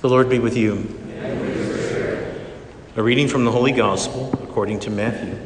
The Lord be with you. And with your spirit. A reading from the Holy Gospel according to Matthew.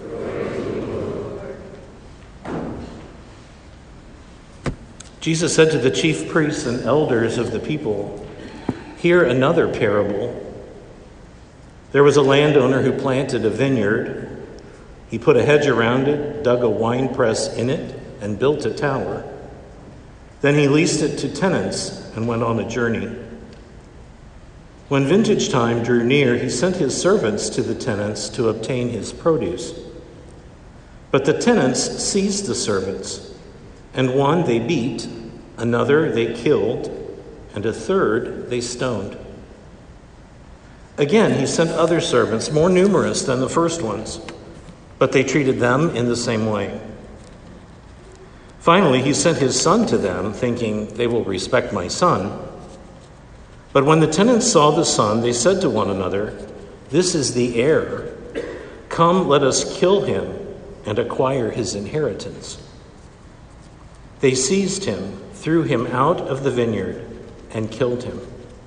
Jesus said to the chief priests and elders of the people, "Hear another parable. There was a landowner who planted a vineyard. He put a hedge around it, dug a winepress in it, and built a tower. Then he leased it to tenants and went on a journey. When vintage time drew near, he sent his servants to the tenants to obtain his produce. But the tenants seized the servants, and one they beat, another they killed, and a third they stoned. Again, he sent other servants, more numerous than the first ones, but they treated them in the same way. Finally, he sent his son to them, thinking, they will respect my son. But when the tenants saw the son, they said to one another, this is the heir. Come, let us kill him and acquire his inheritance. They seized him, threw him out of the vineyard, and killed him.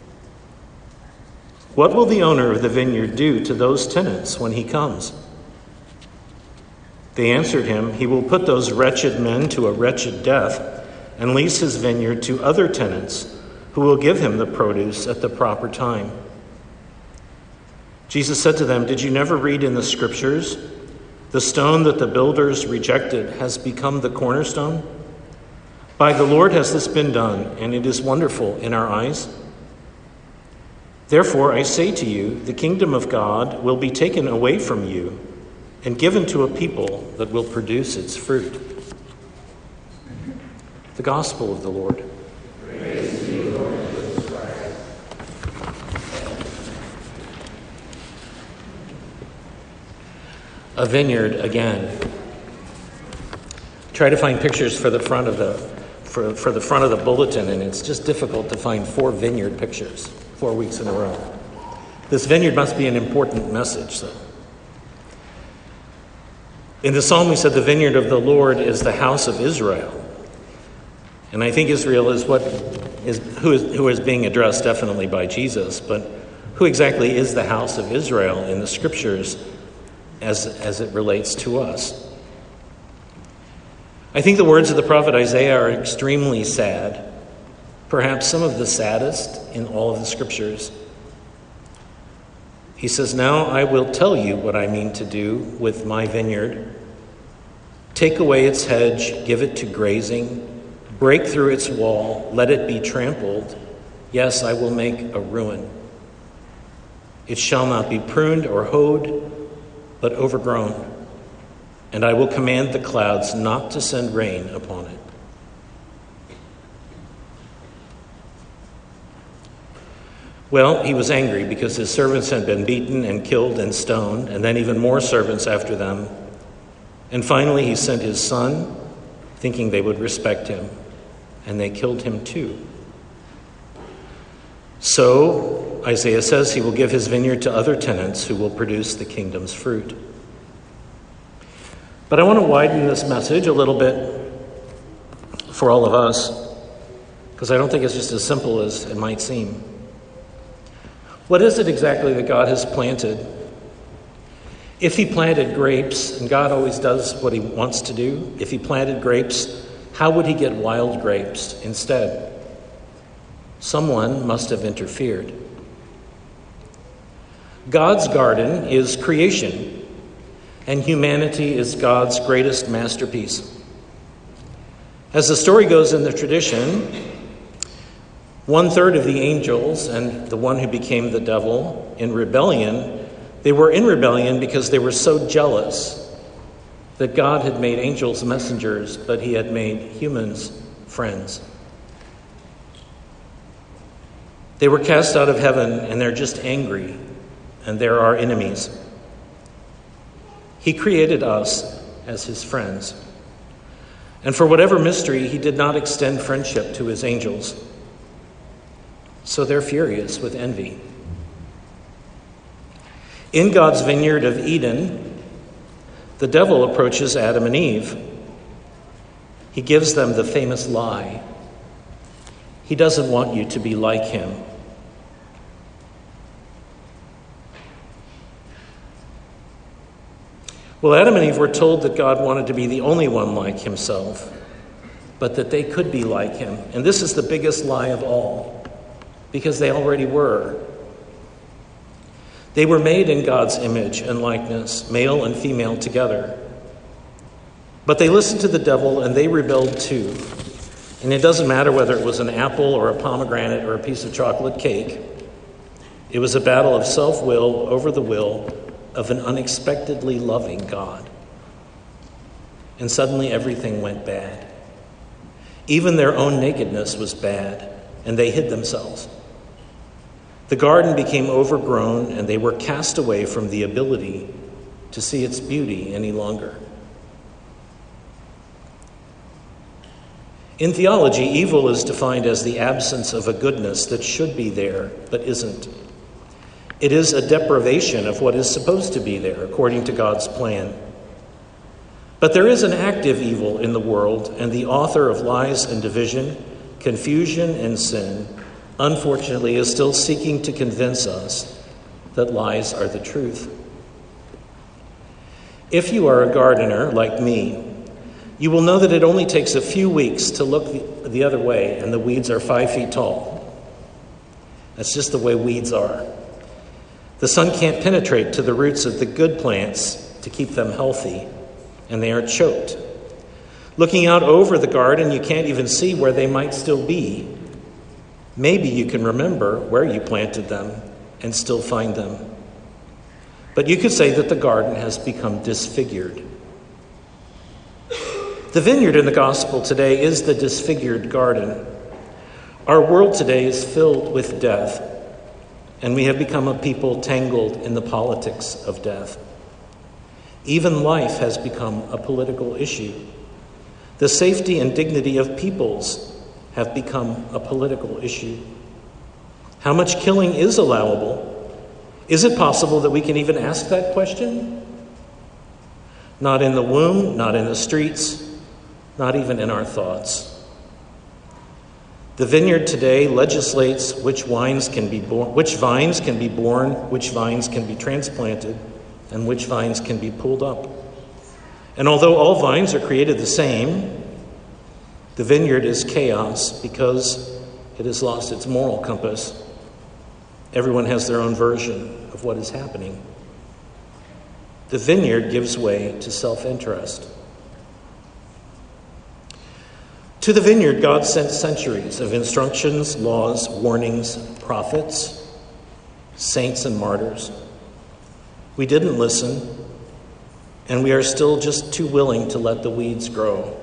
What will the owner of the vineyard do to those tenants when he comes?" They answered him, "He will put those wretched men to a wretched death and lease his vineyard to other tenants who will give him the produce at the proper time." Jesus said to them, "Did you never read in the scriptures, the stone that the builders rejected has become the cornerstone? By the Lord has this been done, and it is wonderful in our eyes. Therefore, I say to you, the kingdom of God will be taken away from you and given to a people that will produce its fruit." The Gospel of the Lord. Praise to you, Lord Jesus Christ. A vineyard again. Try to find pictures for the front of the bulletin, and it's just difficult to find 4 vineyard pictures 4 weeks in a row. This vineyard must be an important message, though. In the psalm, we said the vineyard of the Lord is the house of Israel. And I think Israel is who is being addressed definitely by Jesus, but who exactly is the house of Israel in the scriptures as it relates to us? I think the words of the prophet Isaiah are extremely sad, perhaps some of the saddest in all of the scriptures. He says, "Now I will tell you what I mean to do with my vineyard. Take away its hedge, give it to grazing, break through its wall, let it be trampled. Yes, I will make a ruin. It shall not be pruned or hoed, but overgrown. And I will command the clouds not to send rain upon it." Well, he was angry because his servants had been beaten and killed and stoned, and then even more servants after them. And finally, he sent his son, thinking they would respect him, and they killed him too. So, Isaiah says he will give his vineyard to other tenants who will produce the kingdom's fruit. But I want to widen this message a little bit for all of us, because I don't think it's just as simple as it might seem. What is it exactly that God has planted? If he planted grapes, and God always does what he wants to do, if he planted grapes, how would he get wild grapes instead? Someone must have interfered. God's garden is creation, and humanity is God's greatest masterpiece. As the story goes in the tradition, 1/3 of the angels and the one who became the devil in rebellion, they were in rebellion because they were so jealous that God had made angels messengers, but he had made humans friends. They were cast out of heaven, and they're just angry, and they're our enemies. He created us as his friends. And for whatever mystery, he did not extend friendship to his angels. So they're furious with envy. In God's vineyard of Eden, the devil approaches Adam and Eve. He gives them the famous lie. He doesn't want you to be like him. Well, Adam and Eve were told that God wanted to be the only one like himself, but that they could be like him. And this is the biggest lie of all, because they already were. They were made in God's image and likeness, male and female together. But they listened to the devil and they rebelled too. And it doesn't matter whether it was an apple or a pomegranate or a piece of chocolate cake. It was a battle of self-will over the will of an unexpectedly loving God. And suddenly everything went bad. Even their own nakedness was bad, and they hid themselves. The garden became overgrown, and they were cast away from the ability to see its beauty any longer. In theology, evil is defined as the absence of a goodness that should be there, but isn't. It is a deprivation of what is supposed to be there, according to God's plan. But there is an active evil in the world, and the author of lies and division, confusion and sin, unfortunately, is still seeking to convince us that lies are the truth. If you are a gardener like me, you will know that it only takes a few weeks to look the other way and the weeds are 5 feet tall. That's just the way weeds are. The sun can't penetrate to the roots of the good plants to keep them healthy, and they are choked. Looking out over the garden, you can't even see where they might still be. Maybe you can remember where you planted them and still find them. But you could say that the garden has become disfigured. The vineyard in the gospel today is the disfigured garden. Our world today is filled with death, and we have become a people tangled in the politics of death. Even life has become a political issue. The safety and dignity of peoples have become a political issue. How much killing is allowable? Is it possible that we can even ask that question? Not in the womb, not in the streets, not even in our thoughts. The vineyard today legislates which vines can be born, which vines can be transplanted, and which vines can be pulled up. And although all vines are created the same, the vineyard is chaos because it has lost its moral compass. Everyone has their own version of what is happening. The vineyard gives way to self-interest. To the vineyard, God sent centuries of instructions, laws, warnings, prophets, saints, and martyrs. We didn't listen, and we are still just too willing to let the weeds grow.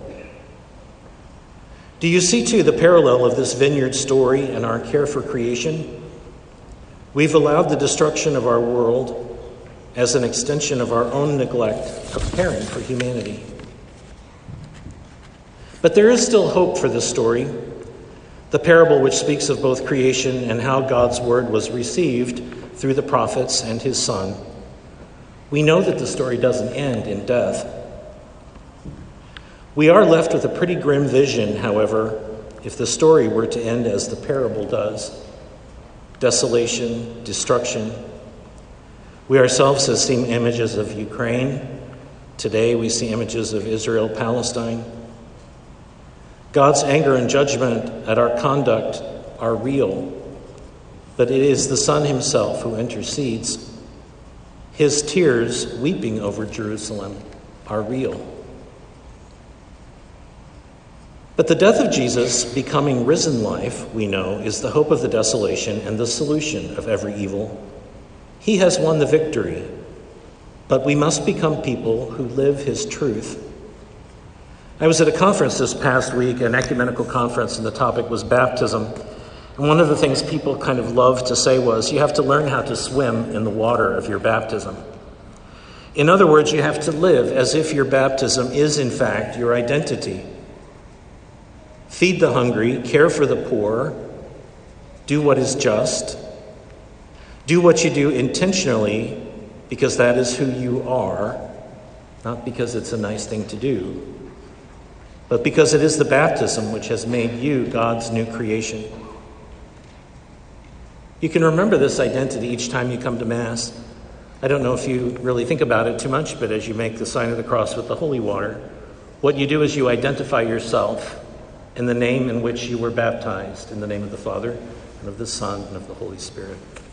Do you see, too, the parallel of this vineyard story and our care for creation? We've allowed the destruction of our world as an extension of our own neglect of caring for humanity. But there is still hope for this story, the parable which speaks of both creation and how God's word was received through the prophets and his Son. We know that the story doesn't end in death. We are left with a pretty grim vision, however, if the story were to end as the parable does. Desolation, destruction. We ourselves have seen images of Ukraine. Today we see images of Israel, Palestine. God's anger and judgment at our conduct are real, but it is the Son himself who intercedes. His tears, weeping over Jerusalem, are real. But the death of Jesus, becoming risen life, we know, is the hope of the desolation and the solution of every evil. He has won the victory, but we must become people who live his truth. I was at a conference this past week, an ecumenical conference, and the topic was baptism. And one of the things people kind of loved to say was, you have to learn how to swim in the water of your baptism. In other words, you have to live as if your baptism is, in fact, your identity. Feed the hungry, care for the poor, do what is just. Do what you do intentionally because that is who you are, not because it's a nice thing to do, but because it is the baptism which has made you God's new creation. You can remember this identity each time you come to Mass. I don't know if you really think about it too much, but as you make the sign of the cross with the holy water, what you do is you identify yourself in the name in which you were baptized, in the name of the Father, and of the Son, and of the Holy Spirit.